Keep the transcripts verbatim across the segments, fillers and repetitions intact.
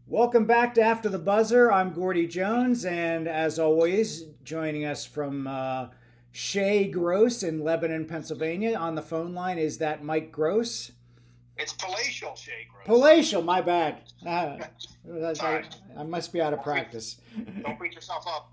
Welcome back to After the Buzzer. I'm Gordy Jones, and as always, joining us from uh, Shea Gross in Lebanon, Pennsylvania. On the phone line is that Mike Gross. It's palatial Shea Gross. Palatial, my bad. Uh, Sorry. I, I must be out of practice. Don't beat yourself up.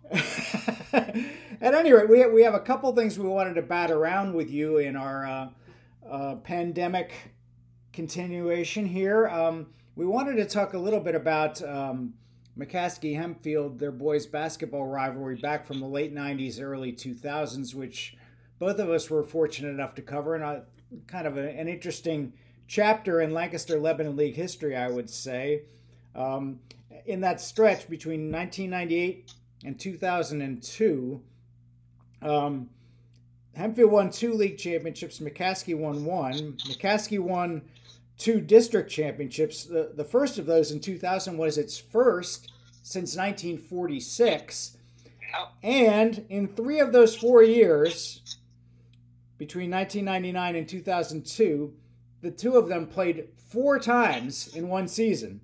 At any rate, we, we have a couple things we wanted to bat around with you in our uh, uh, pandemic continuation here. Um, We wanted to talk a little bit about um, McCaskey Hempfield, their boys' basketball rivalry back from the late nineties, early two thousands, which both of us were fortunate enough to cover, and a, kind of a, an interesting chapter in Lancaster Lebanon League history, I would say. Um, in that stretch between nineteen ninety-eight and two thousand two, um, Hempfield won two league championships. McCaskey won one. McCaskey won two district championships. The, the first of those in two thousand was its first since nineteen forty-six. And in three of those four years, between nineteen ninety-nine and two thousand two, the two of them played four times in one season.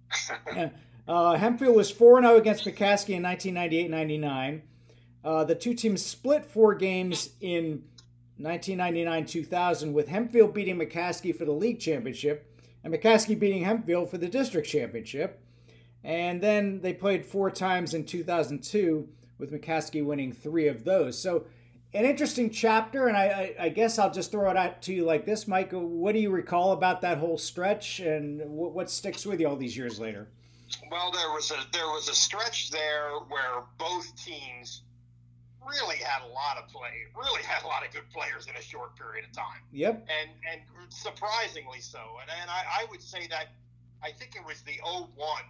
uh, Hempfield was four and oh against McCaskey in nineteen ninety-eight ninety-nine. Uh, the two teams split four games in nineteen ninety-nine two thousand, with Hempfield beating McCaskey for the league championship and McCaskey beating Hempfield for the district championship. And then they played four times in two thousand two, with McCaskey winning three of those. So an interesting chapter, and I, I, I guess I'll just throw it out to you like this, Michael. What do you recall about that whole stretch, and what, what sticks with you all these years later? Well, there was a there was a stretch there where both teams really had a lot of play, really had a lot of good players in a short period of time. Yep. And and surprisingly so. And and I, I would say that I think it was the oh one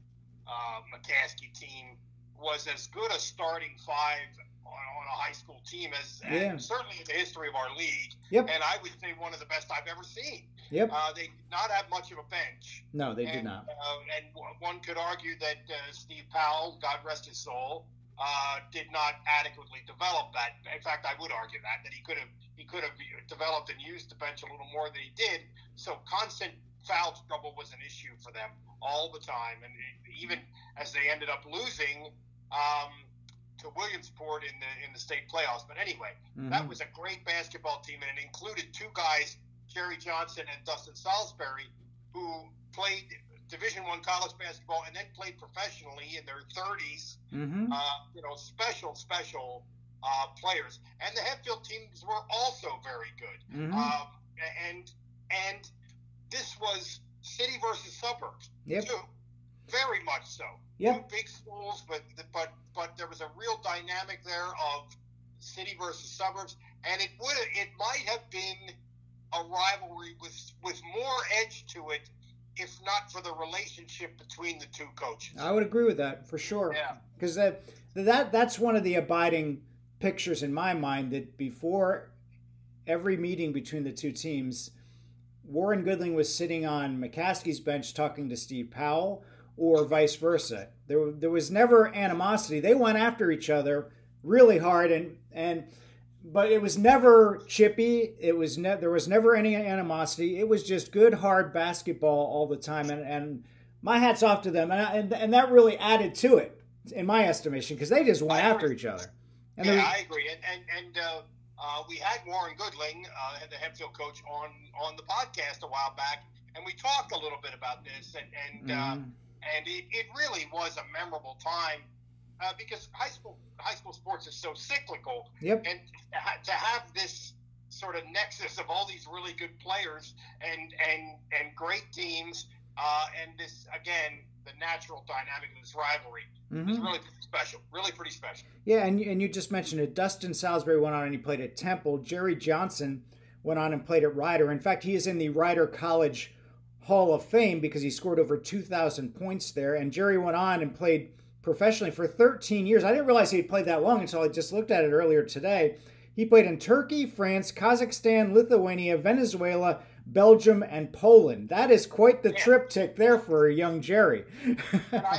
uh, McCaskey team was as good a starting five on, on a high school team as, yeah. as certainly in the history of our league. Yep. And I would say one of the best I've ever seen. Yep. Uh, they did not have much of a bench. No, they and, did not. Uh, and one could argue that uh, Steve Powell, God rest his soul, Uh, did not adequately develop that. In fact, I would argue that that he could have he could have developed and used the bench a little more than he did. So constant foul trouble was an issue for them all the time, and even as they ended up losing um, to Williamsport in the in the state playoffs. But anyway, mm-hmm. that was a great basketball team, and it included two guys, Jerry Johnson and Dustin Salisbury, who played Division One college basketball and then played professionally in their thirties. Mm-hmm. Uh, you know, special, special uh, players. And the Hempfield teams were also very good. Mm-hmm. Um, and and this was city versus suburbs, yep. too. Very much so. Yep. Two big schools, but but but there was a real dynamic there of city versus suburbs, and it would it might have been a rivalry with with more edge to it, if not for the relationship between the two coaches. I would agree with that for sure. Yeah. Because that, that that's one of the abiding pictures in my mind, that before every meeting between the two teams, Warren Goodling was sitting on McCaskey's bench talking to Steve Powell, or vice versa. There, there was never animosity. They went after each other really hard, and and but it was never chippy. It was ne- there was never any animosity. It was just good, hard basketball all the time, and, and my hat's off to them. And, I, and and that really added to it, in my estimation, because they just went after each other. And yeah, was, I agree. And and, and uh, uh, we had Warren Goodling, uh, the Hempfield coach, on on the podcast a while back, and we talked a little bit about this, and and mm-hmm. uh, and it, it really was a memorable time. Uh, because high school high school sports is so cyclical, yep. and to have this sort of nexus of all these really good players and and and great teams, uh, and this again the natural dynamic of this rivalry mm-hmm. is really pretty special. Really pretty special. Yeah, and and you just mentioned it. Dustin Salisbury went on and he played at Temple. Jerry Johnson went on and played at Rider. In fact, he is in the Rider College Hall of Fame because he scored over two thousand points there. And Jerry went on and played professionally for thirteen years. I didn't realize he'd played that long until I just looked at it earlier today. He played in Turkey, France, Kazakhstan, Lithuania, Venezuela, Belgium, and Poland. That is quite the yeah. triptych there for a young Jerry. I,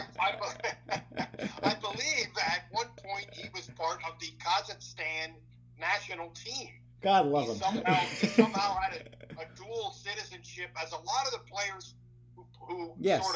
I, I believe at one point he was part of the Kazakhstan national team. God love he him. Somehow, he somehow had a, a dual citizenship, as a lot of the players who, who yes. sort of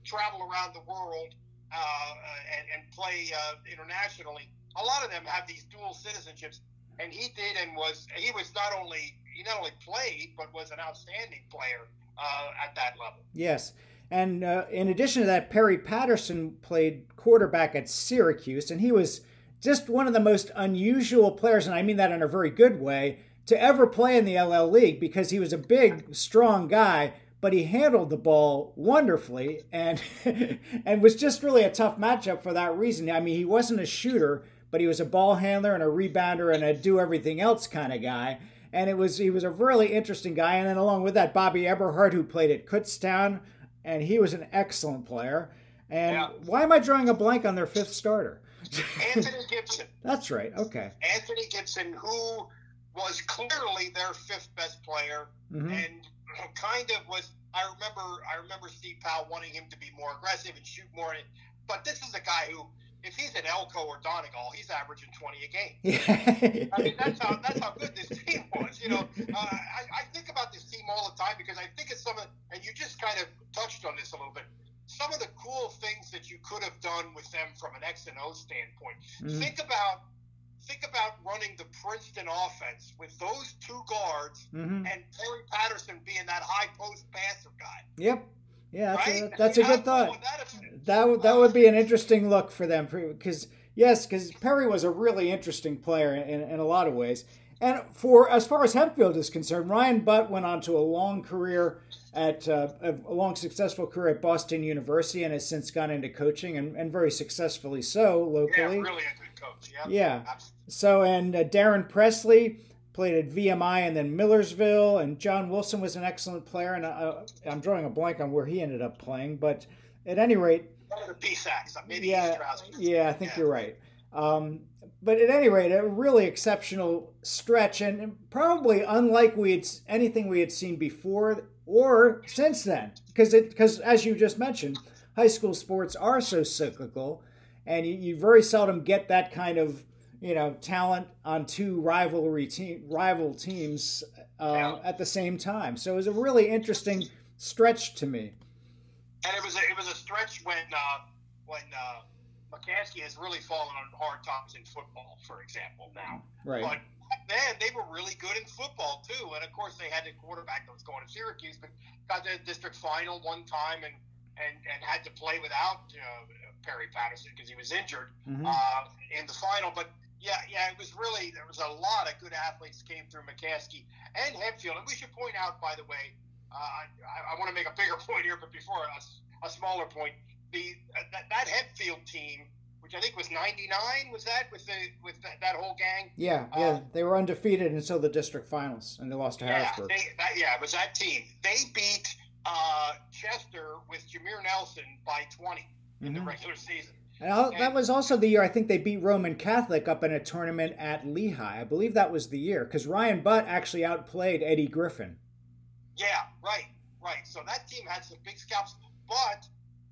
travel around the world uh, and, and play uh, internationally, a lot of them have these dual citizenships, and he did, and was he was not only he not only played but was an outstanding player uh, at that level. Yes. And uh, in addition to that, Perry Patterson played quarterback at Syracuse, and he was just one of the most unusual players, and I mean that in a very good way, to ever play in the L L League, because he was a big, strong guy, but he handled the ball wonderfully and and was just really a tough matchup for that reason. I mean, he wasn't a shooter, but he was a ball handler and a rebounder and a do-everything-else kind of guy. And it was he was a really interesting guy. And then along with that, Bobby Eberhard, who played at Kutztown, and he was an excellent player. And yeah. Why am I drawing a blank on their fifth starter? Anthony Gibson. That's right. Okay. Anthony Gibson, who was clearly their fifth best player, mm-hmm. and kind of was. I remember. I remember Steve Powell wanting him to be more aggressive and shoot more. But this is a guy who, if he's at Elko or Donegal, he's averaging twenty a game. Yeah. I mean, that's how that's how good this team was. You know, uh, I, I think about this team all the time because I think it's some of, and you just kind of touched on this a little bit. Some of the cool things that you could have done with them from an X and O standpoint. Mm-hmm. Think about think about running the Princeton offense with those two guards mm-hmm. and Perry Patterson being that high post passer guy. Yep. Yeah, that's, right? a, that's I mean, a good thought. That, that would that would be an interesting look for them, because yes, because Perry was a really interesting player in, in a lot of ways. And for as far as Hempfield is concerned, Ryan Butt went on to a long career at uh, a long successful career at Boston University, and has since gone into coaching, and, and very successfully so locally. Yeah, really a good coach. Yep. Yeah. Absolutely. So and uh, Darren Presley played at V M I and then Millersville, and John Wilson was an excellent player, and uh, I'm drawing a blank on where he ended up playing, but at any rate, one of the P SACs, maybe yeah, yeah, I think yeah. you're right. Um, but at any rate, a really exceptional stretch, and probably unlike we had anything we had seen before or since then, because it because as you just mentioned, high school sports are so cyclical, and you, you very seldom get that kind of you know talent on two rivalry team rival teams uh, yeah. at the same time. So it was a really interesting stretch to me. And it was a, it was a stretch when uh, when. Uh, McCaskey has really fallen on hard times in football, for example, now. Right. But man, they were really good in football, too. And, of course, they had a quarterback that was going to Syracuse, but got to the district final one time and, and, and had to play without uh, Perry Patterson because he was injured mm-hmm. uh, in the final. But, yeah, yeah, it was really – there was a lot of good athletes came through McCaskey and Hempfield. And we should point out, by the way, uh, I, I want to make a bigger point here, but before a, a smaller point – The, that, that Hempfield team, which I think was ninety-nine, was that with the with that, that whole gang? Yeah, yeah, uh, they were undefeated until the district finals, and they lost to yeah, Harrisburg. They, that, yeah, it was that team. They beat uh, Chester with Jameer Nelson by twenty in mm-hmm. the regular season. And, and that was also the year I think they beat Roman Catholic up in a tournament at Lehigh. I believe that was the year, because Ryan Butt actually outplayed Eddie Griffin. Yeah, right, right. So that team had some big scalps, but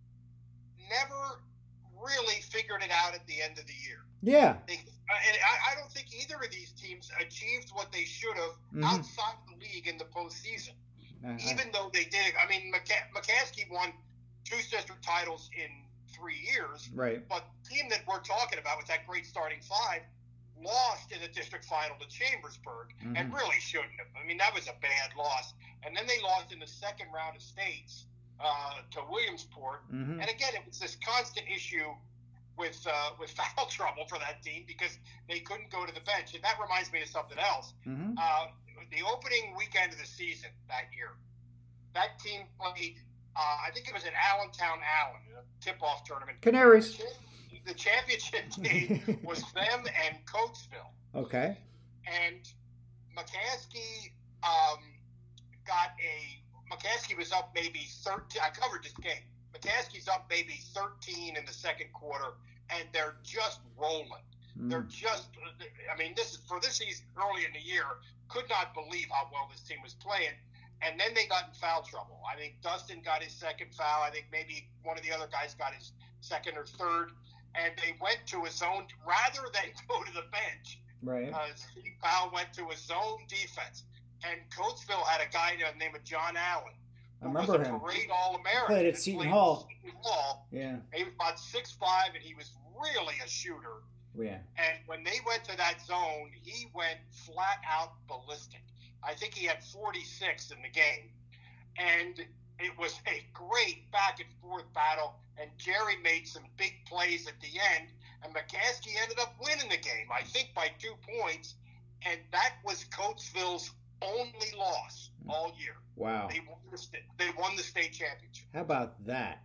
never really figured it out at the end of the year. Yeah. They, and I, I don't think either of these teams achieved what they should have mm-hmm. outside the league in the postseason. Uh-huh. Even though they did. I mean, McC- McCaskey won two district titles in three years. Right. But the team that we're talking about with that great starting five lost in the district final to Chambersburg mm-hmm. and really shouldn't have. I mean, that was a bad loss. And then they lost in the second round of states. Uh, to Williamsport, mm-hmm. and again, it was this constant issue with uh, with foul trouble for that team because they couldn't go to the bench. And that reminds me of something else. Mm-hmm. Uh, the opening weekend of the season that year, that team played. Uh, I think it was at Allentown, Allen, a tip-off tournament. Canaries. The championship game was them and Coatesville. Okay. And McCaskey um, got a. McCaskey was up maybe thirteen. I covered this game. McCaskey's up maybe thirteen in the second quarter, and they're just rolling. Mm. They're just, I mean, this is for this season early in the year, could not believe how well this team was playing. And then they got in foul trouble. I think Dustin got his second foul. I think maybe one of the other guys got his second or third. And they went to a zone rather than go to the bench. Right. Uh, Steve Powell went to a zone defense. And Coatesville had a guy named John Allen, I who remember was a him. parade All-American. Played at Seton Hall. Seton Hall. Yeah. He was about six five, and he was really a shooter. Yeah. And when they went to that zone, he went flat out ballistic. I think he had forty-six in the game. And it was a great back and forth battle. And Jerry made some big plays at the end. And McCaskey ended up winning the game, I think by two points. And that was Coatesville's only loss all year. Wow. They won the, they won the state championship. How about that?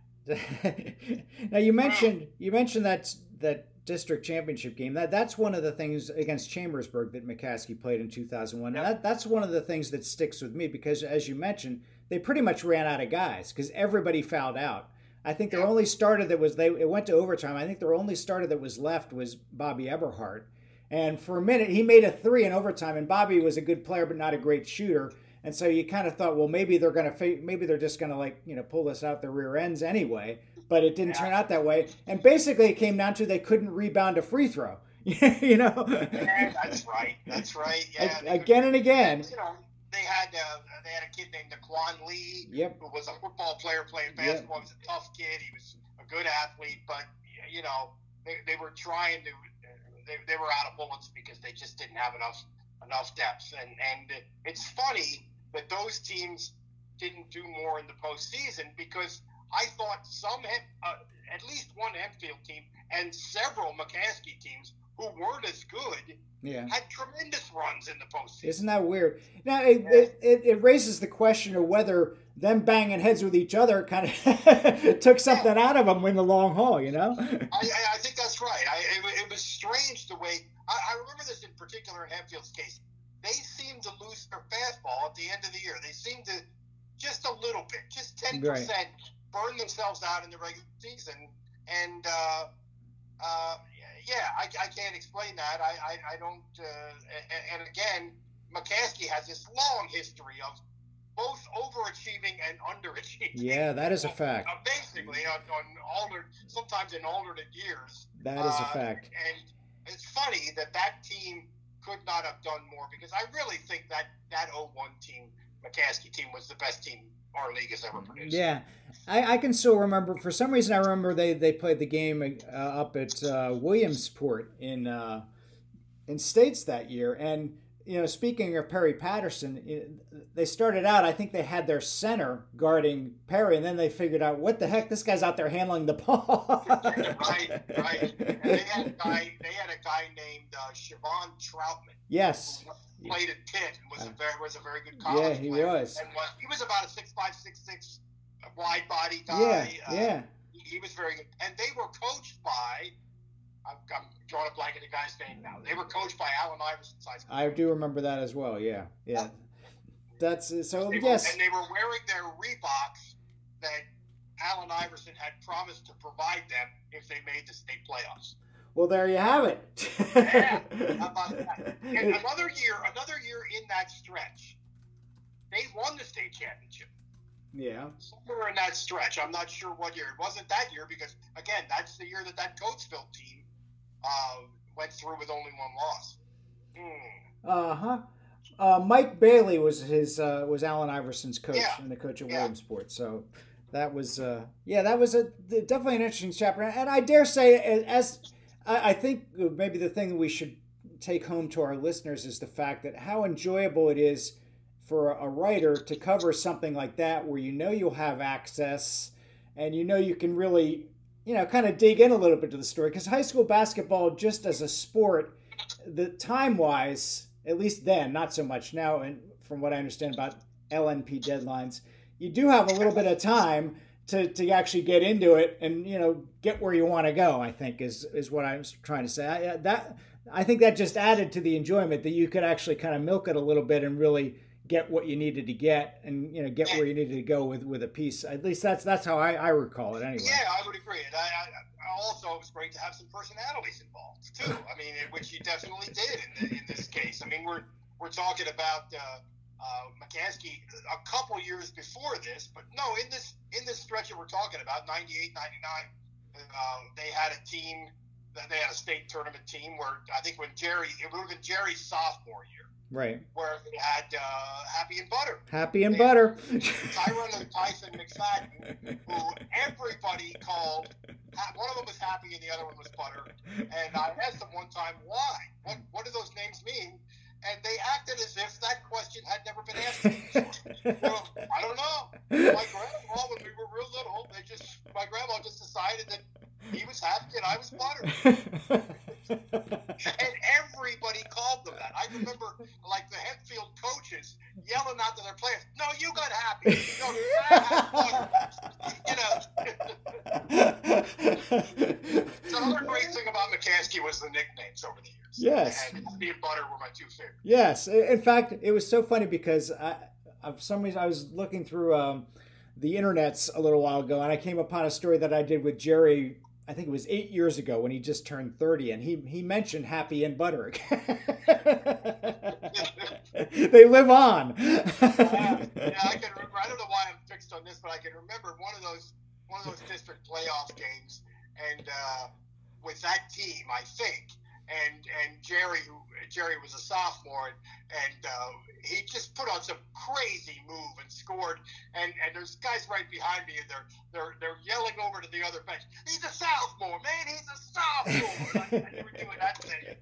Now you mentioned you mentioned that that district championship game. That that's one of the things against Chambersburg that McCaskey played in two thousand one. Yep. And that, that's one of the things that sticks with me because, as you mentioned, they pretty much ran out of guys because everybody fouled out. I think their Yep. only starter that was they it went to overtime. I think their only starter that was left was Bobby Eberhardt. And for a minute, he made a three in overtime. And Bobby was a good player, but not a great shooter. And so you kind of thought, well, maybe they're going to, maybe they're just going to like, you know, pull this out the rear ends anyway. But it didn't Yeah. turn out that way. And basically, it came down to they couldn't rebound a free throw. you know. Yeah, that's right. That's right. Yeah. they Again could- and again. You know, they had uh, they had a kid named Naquan Lee, Yep. who was a football player playing Yep. basketball. He was a tough kid. He was a good athlete, but you know, they, they were trying to. They, they were out of bullets because they just didn't have enough enough depth. And and it's funny that those teams didn't do more in the postseason because I thought some, uh, at least one Hempfield team and several McCaskey teams who weren't as good Yeah. had tremendous runs in the postseason. Isn't that weird? Now, it, it, it, it raises the question of whether them banging heads with each other kind of took something out of them in the long haul, you know? I, I, I think that's right. I, it, it was strange the way I, I remember this in particular in Hempfield's case. They seemed to lose their fastball at the end of the year. They seemed to just a little bit, just ten percent, Right. burn themselves out in the regular season. And uh, uh, yeah, I, I can't explain that. I, I, I don't. Uh, and, and again, McCaskey has this long history of both overachieving and underachieving. Yeah, that is a fact. Uh, basically, on, on alternate, sometimes in alternate years. That is a Uh, fact. And it's funny that that team could not have done more because I really think that that oh one team, McCaskey team, was the best team our league has ever produced. Yeah, I, I can still remember. For some reason, I remember they, they played the game uh, up at uh, Williamsport in uh, in States that year. And you know, speaking of Perry Patterson, it, they started out. I think they had their center guarding Perry, and then they figured out what the heck, this guy's out there handling the ball. right, right. And they had a guy. They had a guy named uh, Siobhan Troutman. Yes. Who played at Pitt and was a very was a very good Yeah, college he player. was. And was, he was about a six five, six six, wide body guy. Yeah, Uh, yeah. He, he was very good, and they were coached by. I'm, I'm drawing a blank at the guy's name now. They were coached by Allen Iverson's high school. I do remember that as well. Yeah, yeah. That's so. They were- Yes. And they were wearing their Reeboks that Allen Iverson had promised to provide them if they made the state playoffs. Well, there you have it. Yeah, how about that? And another year, another year in that stretch, they won the state championship. Yeah. Somewhere in that stretch, I'm not sure what year. It wasn't that year because, again, that's the year that that Coatesville team uh, went through with only one loss. Hmm. Uh-huh. Uh Mike Bailey was his uh, was Allen Iverson's coach Yeah. and the coach at Yeah. Williamsport. So that was uh, yeah, that was a definitely an interesting chapter. And I dare say, as I, I think maybe the thing that we should take home to our listeners is the fact that how enjoyable it is for a writer to cover something like that, where you know you'll have access and you know you can really, you know, kind of dig in a little bit to the story. Because high school basketball, just as a sport, the time-wise, at least then, not so much now, and from what I understand about L N P deadlines, you do have a little bit of time to, to actually get into it and, you know, get where you want to go, I think, is is what I was trying to say. I, that I think that just added to the enjoyment, that you could actually kind of milk it a little bit and really get what you needed to get and, you know, get where you needed to go with, with a piece. At least that's that's how I, I recall it anyway. Yeah, I would agree. And I, I, I also, it was great to have some personalities involved, too. I mean, which you definitely did in, the, in this case. I mean, we're we're talking about uh, uh, McCaskey a couple years before this, but no, in this in this stretch that we're talking about, ninety-eight, ninety-nine, uh, they had a team they had a state tournament team where I think when Jerry, it would have been Jerry's sophomore year. Right. Where they had uh, Happy and Butter. Happy and they, Butter. Tyrone and Tyson McFadden, who everybody called, one of them was Happy and the other one was Butter. And I asked them one time, why? What, what do those names mean? And they acted as if that question had never been asked to them before. Well, I don't know. My grandma, when we were real little, they just, my grandma just decided that he was Happy and I was Butter. And everybody called them that. I remember, like, the Hempfield coaches yelling out to their players, "No, you got Happy. No, you know." So another great thing about McCaskey was the nicknames over the years. Yes. And Happy and Butter were my two favorites. Yes. In fact, it was so funny because I, for some reason I was looking through um, the internets a little while ago, and I came upon a story that I did with Jerry. I think it was eight years ago when he just turned thirty, and he he mentioned Happy and Butter. They live on. yeah, yeah, I can remember. I don't know why I'm fixed on this, but I can remember one of those one of those district playoff games, and uh, with that team, I think, and and Jerry, who Jerry was a sophomore, and, and uh, he just put on some crazy move and scored. And, and there's guys right behind me, and they're they're they're yelling over to the other bench. He's a sophomore, man. He's a sophomore. I, I never doing that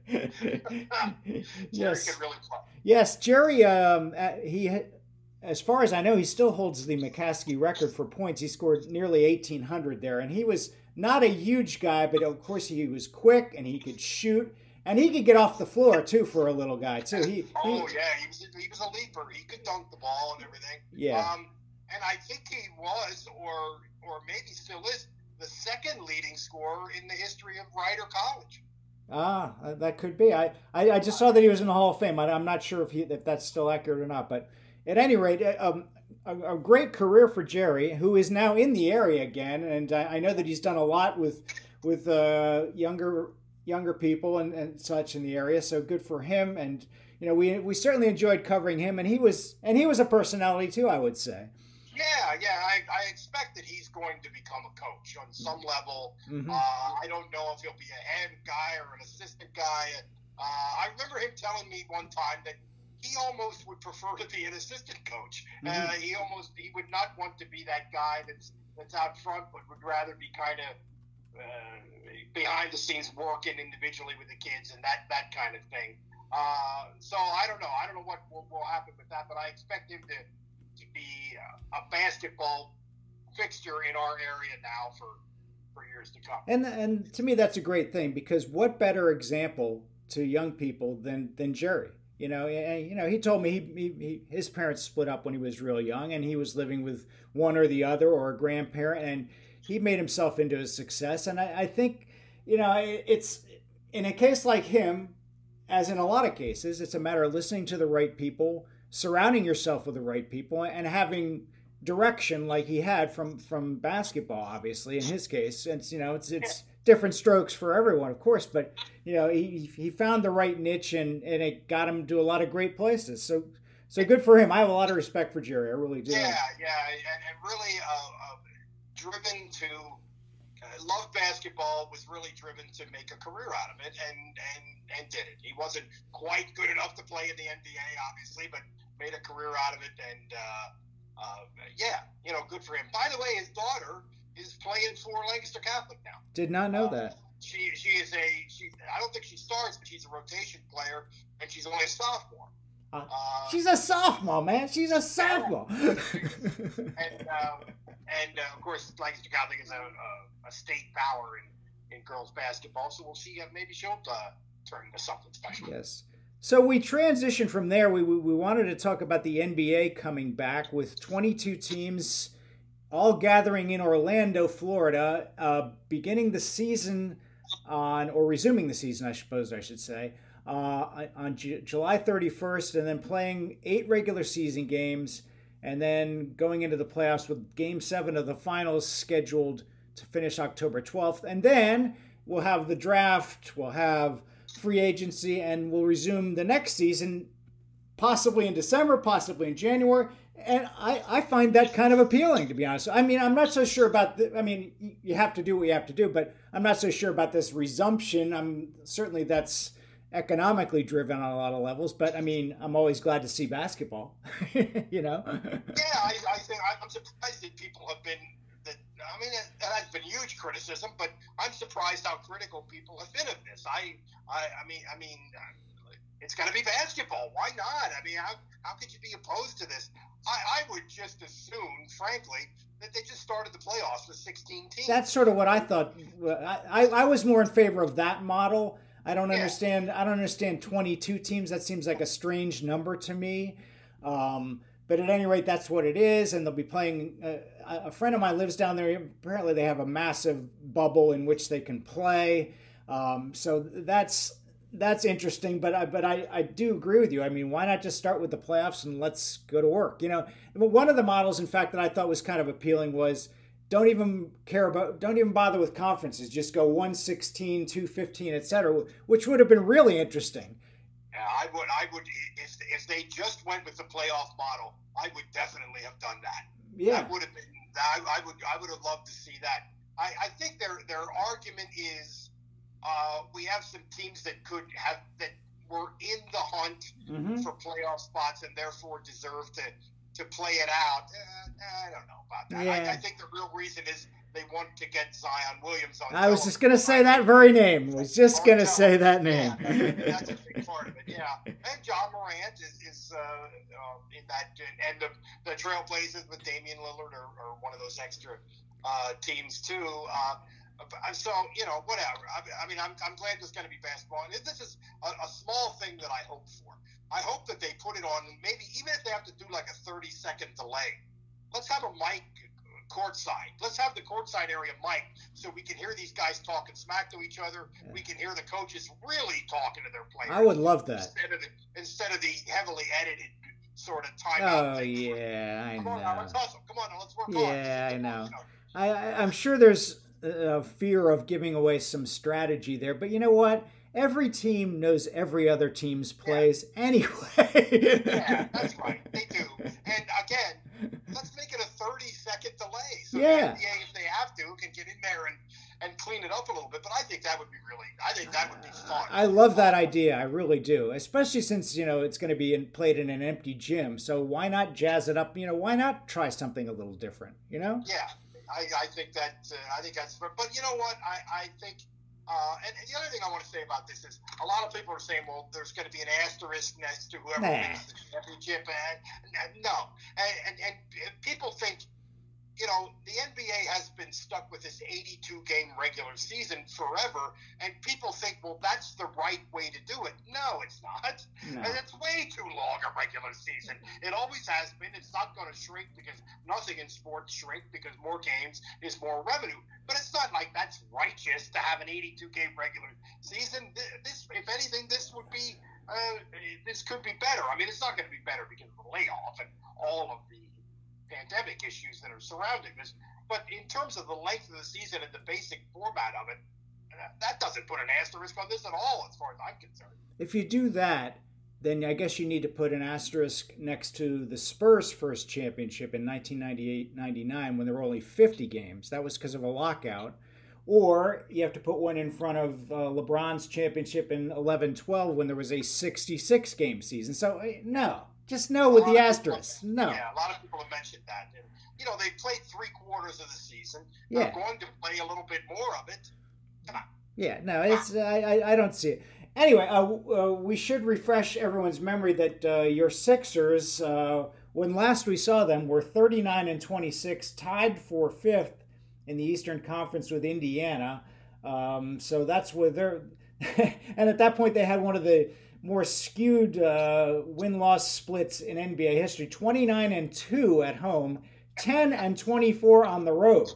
thing. Jerry Yes. can really play. Yes, Jerry. Um, uh, he, as far as I know, he still holds the McCaskey record for points. He scored nearly eighteen hundred there, and he was not a huge guy, but of course he was quick and he could shoot. And he could get off the floor, too, for a little guy, too. He, oh, he, yeah. He was, he was a leaper. He could dunk the ball and everything. Yeah. Um, and I think he was, or or maybe still is, the second leading scorer in the history of Rider College. Ah, that could be. I, I, I just saw that he was in the Hall of Fame. I, I'm not sure if he if that's still accurate or not. But at any rate, um, a, a great career for Jerry, who is now in the area again. And I, I know that he's done a lot with, with uh, younger younger people and, and such in the area, so good for him. And you know, we we certainly enjoyed covering him, and he was and he was a personality too, I would say. Yeah, yeah, I, I expect that he's going to become a coach on some level. Mm-hmm. Uh, I don't know if he'll be a head guy or an assistant guy. Uh, I remember him telling me one time that he almost would prefer to be an assistant coach. Mm-hmm. Uh, he almost he would not want to be that guy that's that's out front, but would rather be kind of Uh, behind the scenes working individually with the kids and that, that kind of thing. Uh, so I don't know. I don't know what will, will happen with that, but I expect him to, to be a, a basketball fixture in our area now for, for years to come. And and to me, that's a great thing, because what better example to young people than than Jerry? You know, and, you know, he told me he, he, he his parents split up when he was real young, and he was living with one or the other or a grandparent, and he made himself into a success. And I, I think, you know, it's in a case like him, as in a lot of cases, it's a matter of listening to the right people, surrounding yourself with the right people, and having direction like he had from, from basketball, obviously, in his case. It's, you know, it's, it's different strokes for everyone, of course, but, you know, he, he found the right niche, and, and it got him to a lot of great places. So, so good for him. I have a lot of respect for Jerry. I really do. Yeah, yeah. And, and really, uh, uh, driven to uh, love basketball, was really driven to make a career out of it, and, and, and did it. He wasn't quite good enough to play in the N B A, obviously, but made a career out of it. And uh, uh, yeah, you know, good for him. By the way, his daughter is playing for Lancaster Catholic now. Did not know uh, that. She she is a she. I don't think she starts, but she's a rotation player, and she's only a sophomore. Uh, uh, she's a sophomore, man. She's a sophomore. and um, and uh, of course, Lancaster Catholic is a, a, a state power in, in girls basketball, so we'll see. Uh, maybe she'll uh, turn into something special. Yes. So we transitioned from there. We, we we wanted to talk about the N B A coming back with twenty-two teams, all gathering in Orlando, Florida, uh, beginning the season on, or resuming the season, I suppose I should say, uh, on J- July thirty-first, and then playing eight regular season games, and then going into the playoffs with Game seven of the finals scheduled to finish October twelfth. And then we'll have the draft, we'll have free agency, and we'll resume the next season, possibly in December, possibly in January. And I, I find that kind of appealing, to be honest. I mean, I'm not so sure about the, I mean, you have to do what you have to do, but I'm not so sure about this resumption. I'm certainly that's economically driven on a lot of levels, but I mean, I'm always glad to see basketball, you know? Yeah, I, I think I'm surprised that people have been, that, I mean, that has been huge criticism, but I'm surprised how critical people have been of this. I, I, I mean, I mean, it's going to be basketball. Why not? I mean, how, how could you be opposed to this? I, I would just assume, frankly, that they just started the playoffs with sixteen teams. That's sort of what I thought. I, I, I was more in favor of that model. I don't yeah. understand. I don't understand twenty-two teams. That seems like a strange number to me. Um, but at any rate, that's what it is. And they'll be playing. Uh, a friend of mine lives down there. Apparently, they have a massive bubble in which they can play. Um, so that's that's interesting. But I, but I, I do agree with you. I mean, why not just start with the playoffs and let's go to work? You know, one of the models, in fact, that I thought was kind of appealing was, don't even care about, don't even bother with conferences. Just go one sixteen, two fifteen, et cetera, which would have been really interesting. Yeah, I would, I would, if, if they just went with the playoff model, I would definitely have done that. Yeah. That would have been, I, I would, I would have loved to see that. I, I think their, their argument is, uh, we have some teams that could have, that were in the hunt mm-hmm. for playoff spots and therefore deserve to, to play it out. Uh, I don't know about that. Yeah. I, I think the real reason is they want to get Zion Williamson on. I was just going to say that very name. I was just going to say that name. Yeah, that's, that's a big part of it, yeah. And John Morant is, is uh, uh, in that end of the Trailblazers with Damian Lillard or, or one of those extra uh, teams too. Uh, so, you know, whatever. I, I mean, I'm, I'm glad there's going to be basketball. And this is a, a small thing that I hope for. I hope that they put it on, maybe even if they have to do like a thirty second delay, let's have a mic courtside. Let's have the courtside area mic so we can hear these guys talking smack to each other. Yeah. We can hear the coaches really talking to their players. I would love that. Instead of the, instead of the heavily edited sort of timeout. Oh, thing. yeah, I Come know. on now, let's hustle. Come on now, let's work yeah, hard. Yeah, I know. On, you know. I, I, I'm sure there's a fear of giving away some strategy there, but you know what? Every team knows every other team's plays yeah. anyway. Yeah, that's right. They do. And again, let's make it a thirty second delay. So yeah. the N B A, if they have to, can get in there and, and clean it up a little bit. But I think that would be really, I think that would be fun. I love that idea. I really do. Especially since, you know, it's going to be in, played in an empty gym. So why not jazz it up? You know, why not try something a little different, you know? Yeah. I, I think that, uh, I think that's, but you know what? I, I think, Uh, and, and the other thing I want to say about this is a lot of people are saying, well, there's going to be an asterisk next to whoever nah. wins the championship. And, and no. And, and, and people think, you know, the N B A has been stuck with this eighty-two game regular season forever. And people think, well, that's the right way to do it. No, it's not. No. And it's way too long a regular season. It always has been. It's not going to shrink because nothing in sports shrink because more games is more revenue. But it's not like that's righteous to have an eighty-two game regular season. This, if anything, this would be, uh, this could be better. I mean, it's not going to be better because of the layoff and all of the pandemic issues that are surrounding this. But in terms of the length of the season and the basic format of it, that doesn't put an asterisk on this at all, as far as I'm concerned. If you do that, then I guess you need to put an asterisk next to the Spurs' first championship in nineteen ninety-eight ninety-nine when there were only fifty games. That was because of a lockout. Or you have to put one in front of uh, LeBron's championship in eleven twelve when there was a sixty-six game season. So, no. Just no with the asterisk. People, no. Yeah, a lot of people have mentioned that. And, you know, they played three quarters of the season. Yeah. They're going to play a little bit more of it. Come on. Yeah, no, it's I, I, I don't see it. Anyway, uh, uh, we should refresh everyone's memory that uh, your Sixers, uh, when last we saw them, were thirty-nine and twenty-six, tied for fifth in the Eastern Conference with Indiana. Um, so that's where they're... and at that point, they had one of the more skewed uh, win-loss splits in N B A history. twenty-nine and two at home, ten and twenty-four on the road.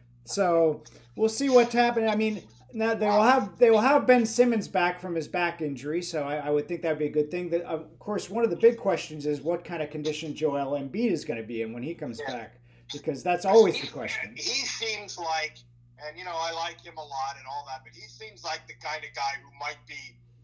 So we'll see what's happening. I mean, now they will have they will have Ben Simmons back from his back injury, so I, I would think that would be a good thing. That, of course, one of the big questions is what kind of condition Joel Embiid is going to be in when he comes yeah. back, because that's always he, the question. He seems like, and you know, I like him a lot and all that, but he seems like the kind of guy who might be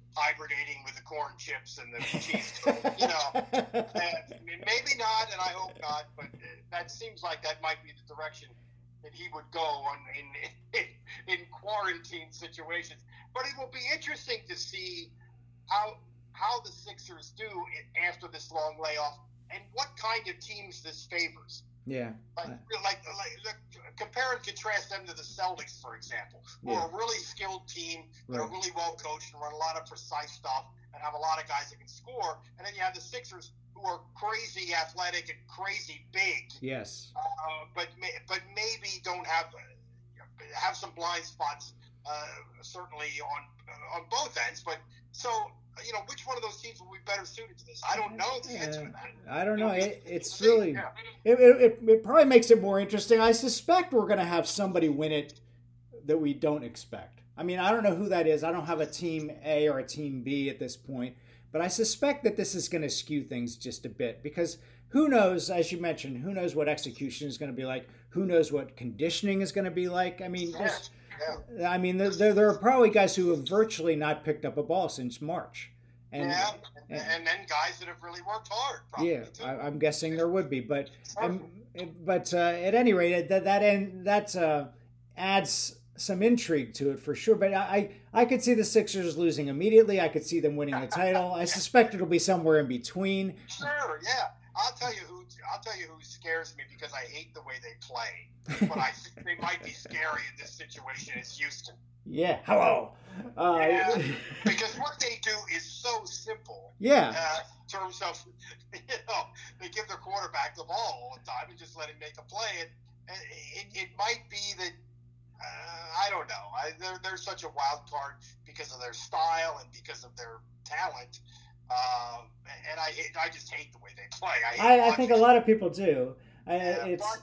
hibernating with the corn chips and the cheese. You know, uh, maybe not, and I hope not. But that seems like that might be the direction that he would go on in, in in quarantine situations. But it will be interesting to see how how the Sixers do after this long layoff and what kind of teams this favors. Yeah. Like, like, like, like compare and contrast them to the Celtics, for example, who yeah. are a really skilled team, that right. are really well coached and run a lot of precise stuff and have a lot of guys that can score. And then you have the Sixers, who are crazy athletic and crazy big. Yes. Uh, but but maybe don't have have some blind spots, uh, certainly on on both ends. But so. You know, which one of those teams will be better suited to this? I don't know the answer to that. I don't know. It, it's See, really, yeah. it, it, it probably makes it more interesting. I suspect we're going to have somebody win it that we don't expect. I mean, I don't know who that is. I don't have a team A or a team B at this point, but I suspect that this is going to skew things just a bit because who knows, as you mentioned, who knows what execution is going to be like? Who knows what conditioning is going to be like? I mean, Yeah. just, Yeah. I mean, there, there are probably guys who have virtually not picked up a ball since March. And, yeah, and, and then guys that have really worked hard. Probably yeah, too. I, I'm guessing there would be, but um, but uh, at any rate, that that end that uh, adds some intrigue to it for sure. But I I could see the Sixers losing immediately. I could see them winning the title. I suspect it'll be somewhere in between. Sure, yeah. I'll tell you who I'll tell you who scares me because I hate the way they play. But I think they might be scary in this situation is Houston. Yeah. Hello. Uh, yeah, because what they do is so simple. Yeah. Uh, in terms of, you know, they give their quarterback the ball all the time and just let him make a play. And, and it, it might be that, uh, I don't know. I, they're, they're such a wild card because of their style and because of their talent. Uh, and I I just hate the way they play. I, I, I think a lot of people do. I, yeah, it's, but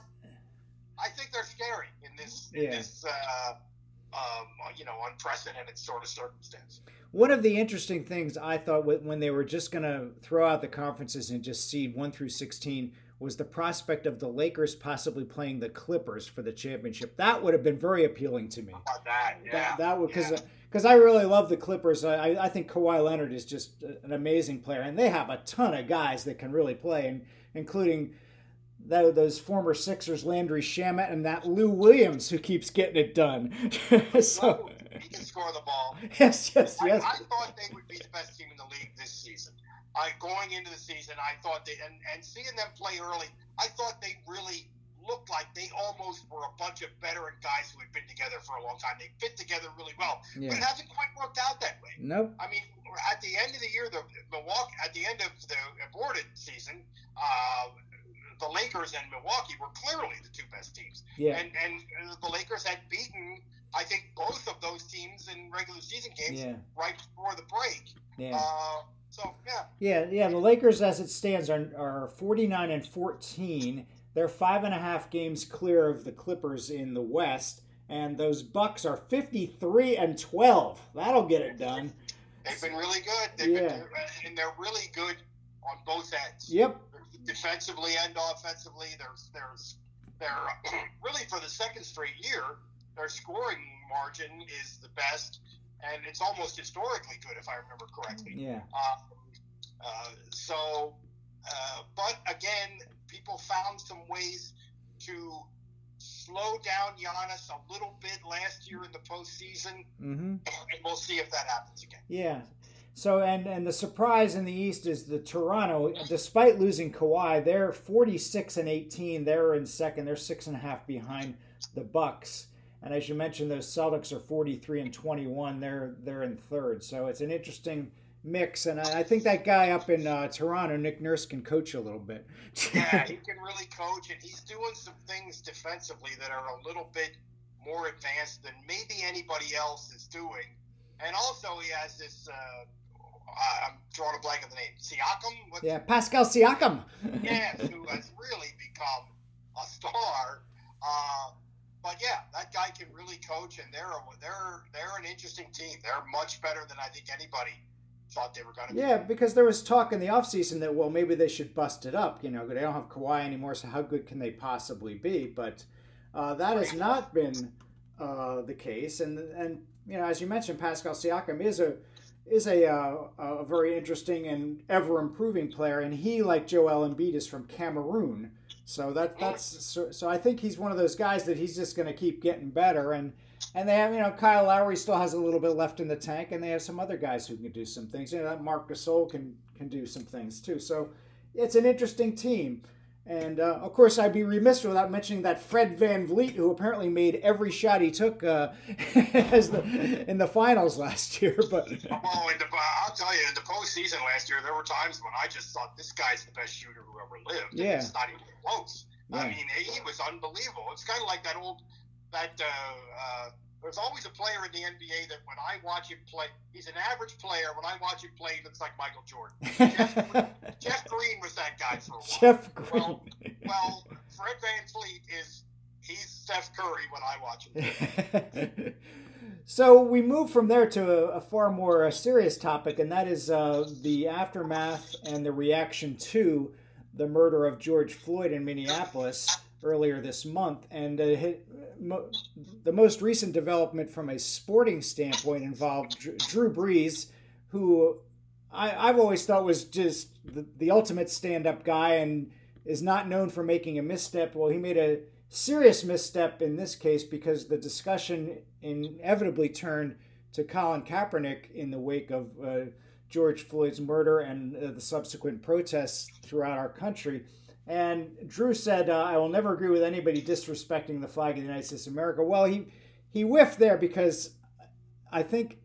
I think they're scary in this, in Yeah. this uh, um, you know, unprecedented sort of circumstance. One of the interesting things I thought when they were just going to throw out the conferences and just seed one through sixteen was the prospect of the Lakers possibly playing the Clippers for the championship. That would have been very appealing to me. How about that? Yeah. That, that would because yeah. because I really love the Clippers. I, I think Kawhi Leonard is just an amazing player, and they have a ton of guys that can really play, and including that, those former Sixers, Landry Shamet, and that Lou Williams who keeps getting it done. so, he can score the ball. Yes, yes, yes. I, I thought they would be the best team in the league this season. I going into the season, I thought they and, and seeing them play early, I thought they really looked like they almost were a bunch of veteran guys who had been together for a long time. They fit together really well, Yeah. but it hasn't quite worked out that way. Nope. I mean, at the end of the year, the Milwaukee, at the end of the aborted season, uh, the Lakers and Milwaukee were clearly the two best teams. Yeah. And and the Lakers had beaten, I think, both of those teams in regular season games Yeah. right before the break. Yeah. Uh, so yeah. Yeah, yeah. The Lakers, as it stands, are are forty-nine and fourteen. They're five and a half games clear of the Clippers in the West, and those Bucks are fifty-three and twelve. That'll get it done. They've been really good. They've Yeah. been, and they're really good on both ends. Yep. Defensively and offensively, there's there's they're really for the second straight year, their scoring margin is the best, and it's almost historically good if I remember correctly. Yeah. Uh, uh, so, uh, but again, people found some ways to slow down Giannis a little bit last year in the postseason, Mm-hmm. and we'll see if that happens again. Yeah. So, and, and the surprise in the East is the Toronto, despite losing Kawhi, they're forty-six and eighteen. They're in second. They're six and a half behind the Bucks. And as you mentioned, those Celtics are forty-three and twenty-one. They're they're in third. So it's an interesting mix. And I, I think that guy up in uh, Toronto, Nick Nurse, can coach a little bit. Yeah, he can really coach, and he's doing some things defensively that are a little bit more advanced than maybe anybody else is doing. And also, he has this. Uh, I'm drawing a blank on the name. Siakam? What's Yeah, Pascal Siakam. Yes, who has really become a star. Uh, but yeah, that guy can really coach, and they're a, they're they're an interesting team. They're much better than I think anybody thought they were going to be. Yeah, because there was talk in the offseason that, well, maybe they should bust it up. You know, they don't have Kawhi anymore, so how good can they possibly be? But uh, that has not been uh, the case. And, and, you know, as you mentioned, Pascal Siakam is a is a uh, a very interesting and ever improving player, and he, like Joel Embiid, is from Cameroon. So that that's so, so I think he's one of those guys that he's just going to keep getting better. And and they have, you know, Kyle Lowry still has a little bit left in the tank, and they have some other guys who can do some things. You know, that Marc Gasol can can do some things too. So it's an interesting team. And, uh, of course, I'd be remiss without mentioning that Fred VanVleet, who apparently made every shot he took uh, as the, in the finals last year. But oh, in the, I'll tell you, in the postseason last year, there were times when I just thought this guy's the best shooter who ever lived. Yeah. It's not even close. Yeah. I mean, he was unbelievable. It's kind of like that old, that, uh, uh, there's always a player in the N B A that when I watch him play, he's an average player. When I watch him play, he looks like Michael Jordan. Jeff, Jeff Green was that guy for a while. Jeff Green. Well, well, Fred VanVleet is, he's Steph Curry when I watch him. So we move from there to a, a far more uh, serious topic, and that is uh, the aftermath and the reaction to the murder of George Floyd in Minneapolis earlier this month. And uh, hit, mo- the most recent development from a sporting standpoint involved Dr- Drew Brees, who I, I've always thought was just the, the ultimate stand-up guy and is not known for making a misstep. Well, he made a serious misstep in this case because the discussion inevitably turned to Colin Kaepernick in the wake of uh, George Floyd's murder and uh, the subsequent protests throughout our country. And Drew said, uh, I will never agree with anybody disrespecting the flag of the United States of America. Well, he, he whiffed there because I think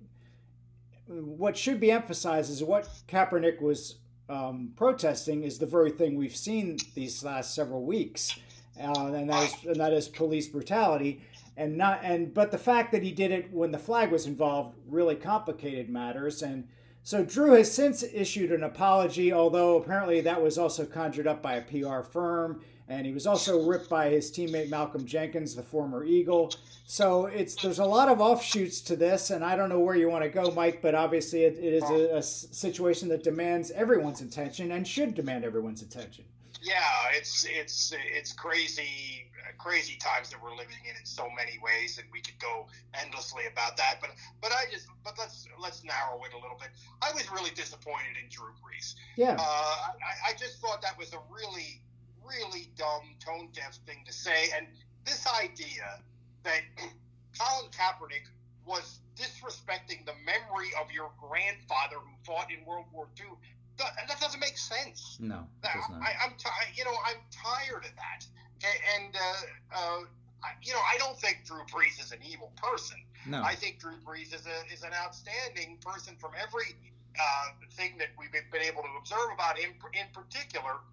what should be emphasized is what Kaepernick was um, protesting is the very thing we've seen these last several weeks, uh, and that is and that is police brutality. And not and but the fact that he did it when the flag was involved really complicated matters. And so Drew has since issued an apology, although apparently that was also conjured up by a P R firm, and he was also ripped by his teammate Malcolm Jenkins, the former Eagle. So it's there's a lot of offshoots to this, and I don't know where you want to go, Mike, but obviously it, it is a, a situation that demands everyone's attention and should demand everyone's attention. Yeah, it's it's it's crazy, crazy times that we're living in in so many ways, and we could go endlessly about that. But but I just but let's let's narrow it a little bit. I was really disappointed in Drew Brees. Yeah, uh, I, I just thought that was a really really dumb, tone deaf thing to say, and this idea that Colin Kaepernick was disrespecting the memory of your grandfather who fought in World War Two. That, that doesn't make sense. No, it does not. I, I'm, t- you know, I'm tired of that. And, and uh, uh, I, you know, I don't think Drew Brees is an evil person. No. I think Drew Brees is a is an outstanding person from every uh, thing that we've been able to observe about him. In particular,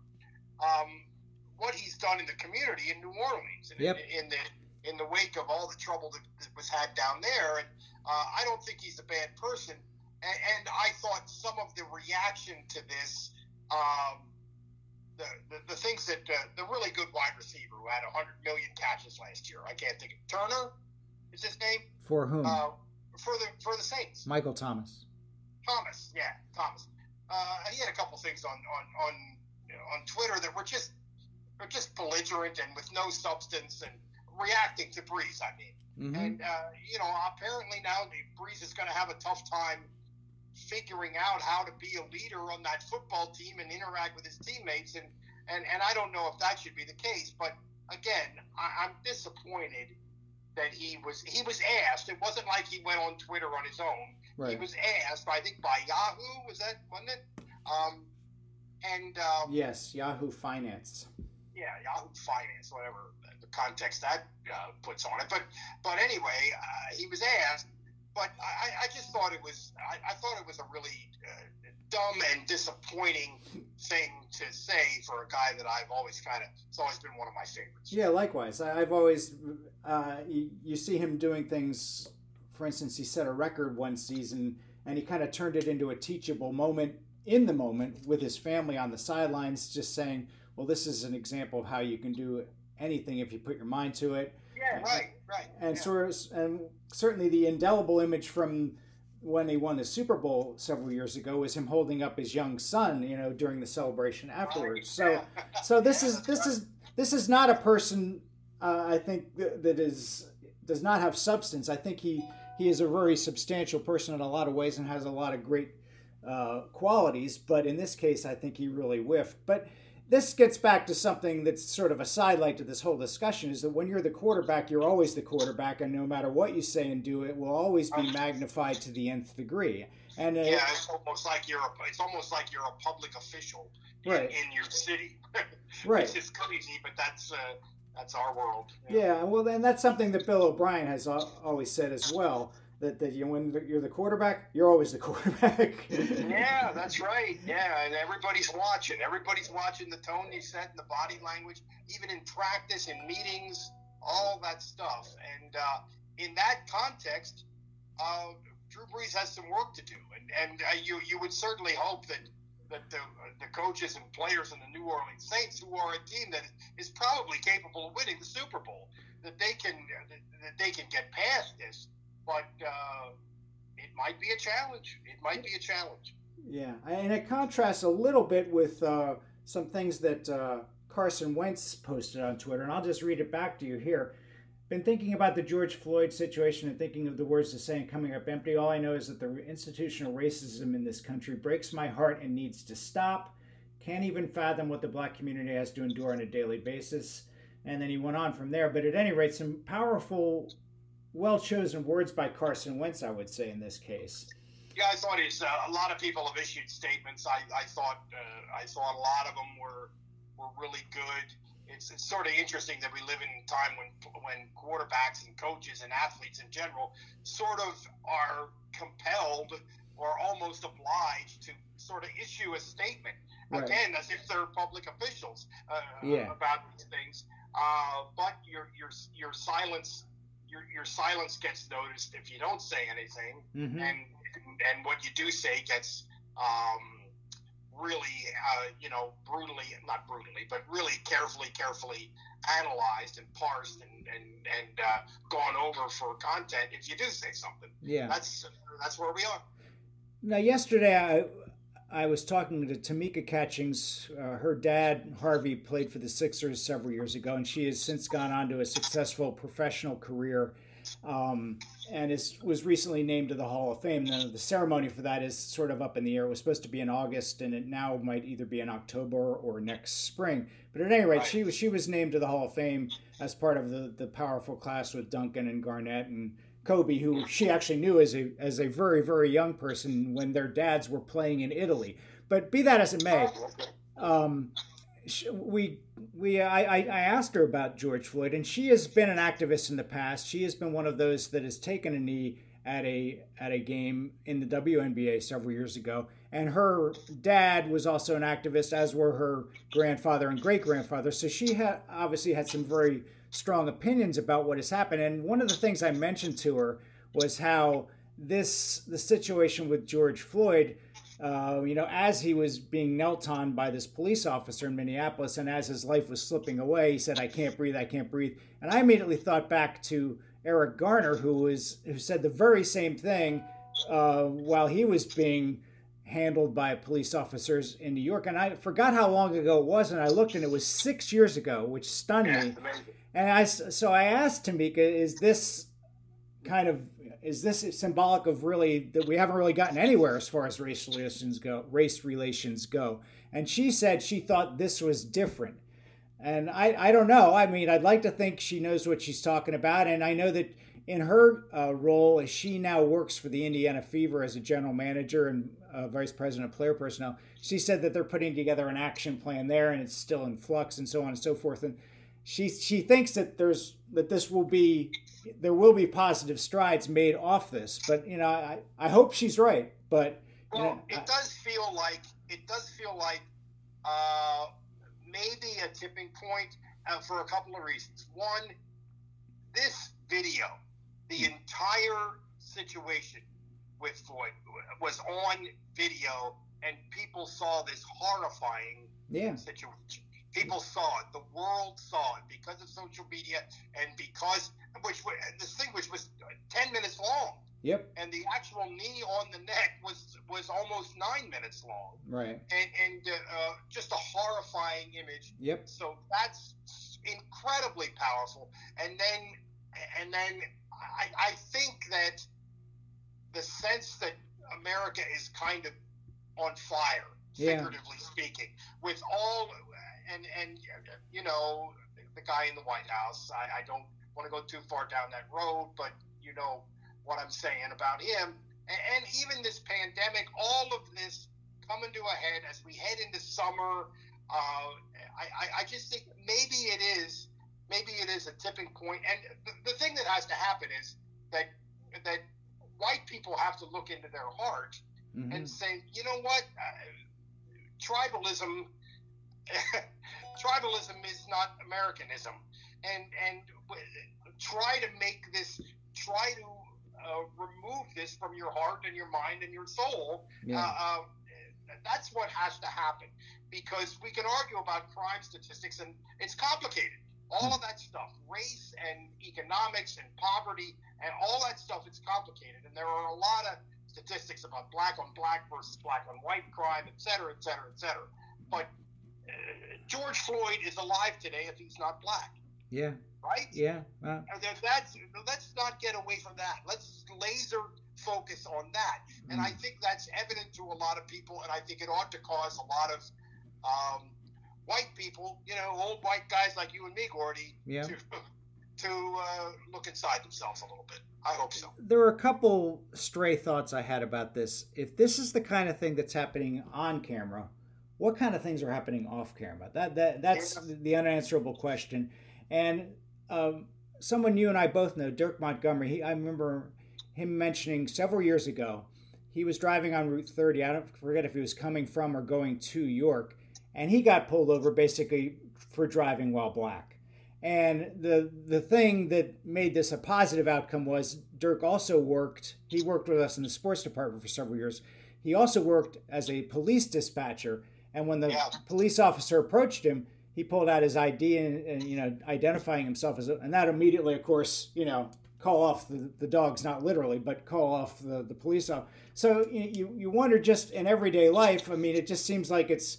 um, what he's done in the community in New Orleans, in, yep. in, in the in the wake of all the trouble that, that was had down there. And uh, I don't think he's a bad person. And I thought some of the reaction to this, um, the, the the things that uh, the really good wide receiver who had one hundred million catches last year, I can't think of Turner, is his name? For whom? Uh, for the for the Saints. Michael Thomas. Thomas, yeah, Thomas. Uh, he had a couple things on on on you know, on Twitter that were just were just belligerent and with no substance and reacting to Brees. I mean, mm-hmm. and uh, you know, apparently now Brees is going to have a tough time figuring out how to be a leader on that football team and interact with his teammates, and and, and I don't know if that should be the case. But again, I, I'm disappointed that he was he was asked. It wasn't like he went on Twitter on his own. Right. He was asked, I think, by Yahoo. Was that wasn't it? Um, and um, yes, Yahoo Finance. Yeah, Yahoo Finance, whatever the context that uh, puts on it. But but anyway, uh, he was asked. But I, I just thought it was I, I thought it was a really uh, dumb and disappointing thing to say for a guy that I've always kind of it's always been one of my favorites. Yeah, likewise. I, I've always uh, you, you see him doing things. For instance, he set a record one season, and he kind of turned it into a teachable moment in the moment with his family on the sidelines, just saying, "Well, this is an example of how you can do anything if you put your mind to it." Yeah, right, right. And yeah. sort of, and certainly the indelible image from when he won the Super Bowl several years ago was him holding up his young son, you know, during the celebration afterwards. So, so this yeah, is this right. is this is not a person uh, I think that, that is does not have substance. I think he he is a very substantial person in a lot of ways and has a lot of great uh, qualities. But in this case, I think he really whiffed. But this gets back to something that's sort of a sidelight to this whole discussion, is that when you're the quarterback, you're always the quarterback, and no matter what you say and do, it will always be magnified to the nth degree. And uh, yeah, it's almost like you're a, it's almost like you're a public official in, right. in your city. Right. Which is crazy, but that's uh, that's our world. Yeah. yeah, well, and that's something that Bill O'Brien has always said as well. That, that you know, when you're the quarterback, you're always the quarterback. Yeah, that's right. Yeah, and everybody's watching. Everybody's watching the tone you set and the body language, even in practice, in meetings, all that stuff. And uh, in that context, uh, Drew Brees has some work to do. And, and uh, you you would certainly hope that that the, the coaches and players in the New Orleans Saints, who are a team that is probably capable of winning the Super Bowl, that they can that they can get past this. But uh, it might be a challenge. It might be a challenge. Yeah, and it contrasts a little bit with uh, some things that uh, Carson Wentz posted on Twitter, and I'll just read it back to you here. Been thinking about the George Floyd situation and thinking of the words the saying coming up empty. All I know is that the institutional racism in this country breaks my heart and needs to stop. Can't even fathom what the black community has to endure on a daily basis. And then he went on from there. But at any rate, some powerful, well-chosen words by Carson Wentz, I would say, in this case. Yeah, I thought it's, uh, a lot of people have issued statements. I, I thought uh, I thought a lot of them were were really good. It's, it's sort of interesting that we live in a time when when quarterbacks and coaches and athletes in general sort of are compelled or almost obliged to sort of issue a statement, right. Again, as if they're public officials uh, yeah. about these things. Uh, but your your your silence your your silence gets noticed if you don't say anything, mm-hmm. and and what you do say gets um, really, uh, you know, brutally, not brutally, but really carefully, carefully analyzed and parsed and and, and uh, gone over for content if you do say something. Yeah. That's that's where we are. Now, yesterday I I was talking to Tamika Catchings. Uh, her dad, Harvey, played for the Sixers several years ago, and she has since gone on to a successful professional career. Um, and is, was recently named to the Hall of Fame. Now, the ceremony for that is sort of up in the air. It was supposed to be in August, and it now might either be in October or next spring. But at any rate, right. she was she was named to the Hall of Fame as part of the, the powerful class with Duncan and Garnett and Kobe, who she actually knew as a as a very, very young person when their dads were playing in Italy. But be that as it may, um, we we I, I asked her about George Floyd, and she has been an activist in the past. She has been one of those that has taken a knee at a at a game in the W N B A several years ago. And her dad was also an activist, as were her grandfather and great grandfather. So she had obviously had some very strong opinions about what has happened. And one of the things I mentioned to her was how this the situation with George Floyd. Uh, you know, as he was being knelt on by this police officer in Minneapolis, and as his life was slipping away, he said, "I can't breathe, I can't breathe." And I immediately thought back to Eric Garner, who was who said the very same thing uh, while he was being handled by police officers in New York. And I forgot how long ago it was, and I looked, and it was six years ago, which stunned yeah, me. And I so I asked Tamika, "Is this kind of Is this symbolic of really that we haven't really gotten anywhere as far as race relations go, race relations go?" And she said she thought this was different. And I, I don't know. I mean, I'd like to think she knows what she's talking about. And I know that in her uh, role, as she now works for the Indiana Fever as a general manager and uh, vice president of player personnel, she said that they're putting together an action plan there, and it's still in flux, and so on and so forth. And she she thinks that there's that this will be. There will be positive strides made off this, but you know, I, I hope she's right. But well, you know, it I, does feel like it does feel like uh, maybe a tipping point uh, for a couple of reasons. One, this video, the entire situation with Floyd was on video, and people saw this horrifying yeah. situation. People saw it. The world saw it because of social media and because which this thing which was ten minutes long. Yep. And the actual knee on the neck was was almost nine minutes long. Right. And and uh, just a horrifying image. Yep. So that's incredibly powerful. And then and then I, I think that America is kind of on fire, yeah. figuratively speaking, with all and and you know the guy in the White House. I, I don't want to go too far down that road, but you know what I'm saying about him. And, and even this pandemic, all of this coming to a head as we head into summer. Uh, I, I just think maybe it is maybe it is a tipping point. And the, the thing that has to happen is that that white people have to look into their heart mm-hmm. and say, you know what, uh, tribalism tribalism is not Americanism, and and try to make this try to uh, remove this from your heart and your mind and your soul. Yeah. Uh, uh, that's what has to happen, because we can argue about crime statistics, and it's complicated. All of that stuff, race and economics and poverty and all that stuff, it's complicated. And there are a lot of statistics about black on black versus black on white crime, et cetera, et cetera, et cetera. But uh, George Floyd is alive today if he's not black. Yeah. Right? Yeah. Uh, and that's, let's not get away from that. Let's laser focus on that. Mm. And I think that's evident to a lot of people, and I think it ought to cause a lot of um, white people, you know, old white guys like you and me, Gordy, yeah. to, to uh, look inside themselves a little bit. I hope so. There were a couple stray thoughts I had about this. If this is the kind of thing that's happening on camera, what kind of things are happening off camera? That that That's yeah. the unanswerable question. And um, someone you and I both know, Dirk Montgomery, he, I remember him mentioning several years ago, he was driving on Route thirty. I don't forget if he was coming from or going to York. And he got pulled over basically for driving while black. And the the thing that made this a positive outcome was Dirk also worked, he worked with us in the sports department for several years. He also worked as a police dispatcher. And when the yeah. police officer approached him, he pulled out his I D and, and you know, identifying himself as a, and that immediately, of course, you know, call off the, the dogs, not literally, but call off the, the police officer. So you, you wonder just in everyday life, I mean, it just seems like it's,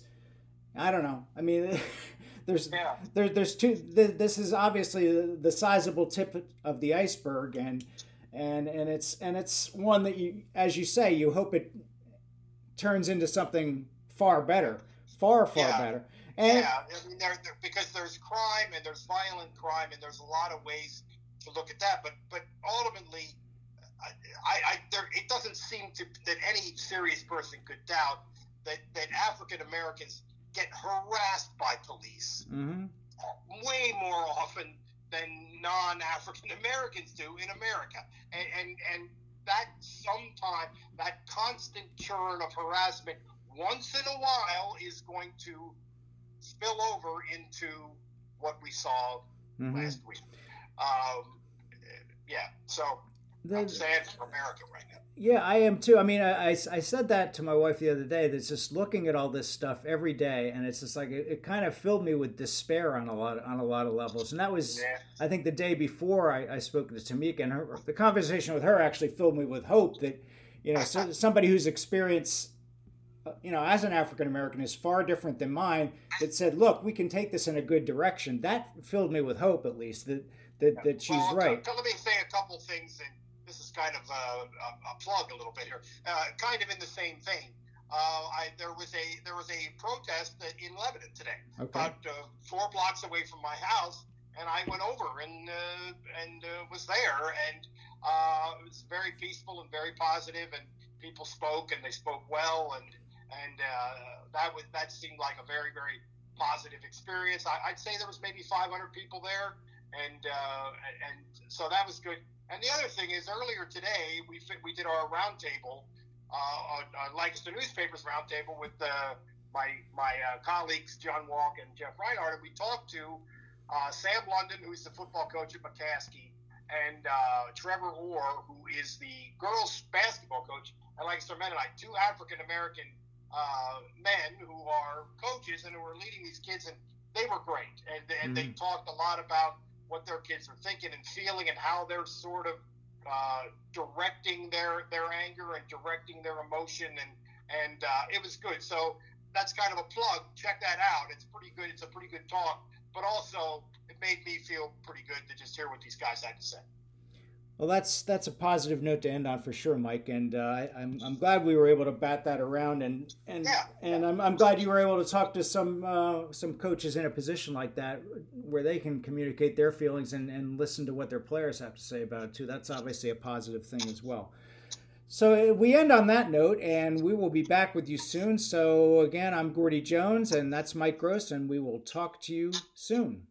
I don't know. I mean, there's yeah. there, there's two. This is obviously the, the sizable tip of the iceberg, and and and it's and it's one that you, as you say, you hope it turns into something far better, far far yeah. better. And yeah, I mean, there, there, because there's crime and there's violent crime, and there's a lot of ways to look at that. But but ultimately, I, I there, it doesn't seem to that any serious person could doubt that that African Americans get harassed by police mm-hmm. way more often than non-African Americans do in America. And, and and that sometime, that constant churn of harassment once in a while is going to spill over into what we saw mm-hmm. last week. Um, yeah, so the, I'm sad for America right now. Yeah, I am too. I mean, I, I, I said that to my wife the other day. That's just looking at all this stuff every day, and it's just like it, it kind of filled me with despair on a lot of, on a lot of levels. And that was, yeah. I think, the day before I, I spoke to Tamika, and her, the conversation with her actually filled me with hope that, you know, so, somebody whose experience, you know, as an African American is far different than mine. That said, look, we can take this in a good direction. That filled me with hope, at least that that, that she's well, right. Let me say a couple things and. This is kind of a, a, a plug a little bit here, uh, kind of in the same vein. Uh, I, there was a there was a protest in Lebanon today, okay. about uh, four blocks away from my house, and I went over and uh, and uh, was there, and uh, it was very peaceful and very positive, and people spoke and they spoke well, and and uh, that was that seemed like a very very positive experience. I, I'd say there was maybe five hundred people there, and uh, and so that was good. And the other thing is, earlier today, we we did our roundtable, uh, on, on Lancaster Newspapers roundtable with uh, my my uh, colleagues, John Walk and Jeff Reinhardt, and we talked to uh, Sam London, who's the football coach at McCaskey, and uh, Trevor Orr, who is the girls' basketball coach at Lancaster Mennonite, two African-American uh, men who are coaches and who are leading these kids, and they were great. And, and mm-hmm. they talked a lot about what their kids are thinking and feeling and how they're sort of uh, directing their, their anger and directing their emotion. And, and uh, it was good. So that's kind of a plug. Check that out. It's pretty good. It's a pretty good talk. But also, it made me feel pretty good to just hear what these guys had to say. Well, that's that's a positive note to end on for sure, Mike. And uh, I, I'm I'm glad we were able to bat that around, and and Yeah. and I'm I'm glad you were able to talk to some uh, some coaches in a position like that where they can communicate their feelings and, and listen to what their players have to say about it too. That's obviously a positive thing as well. So we end on that note, and we will be back with you soon. So again, I'm Gordy Jones, and that's Mike Gross, and we will talk to you soon.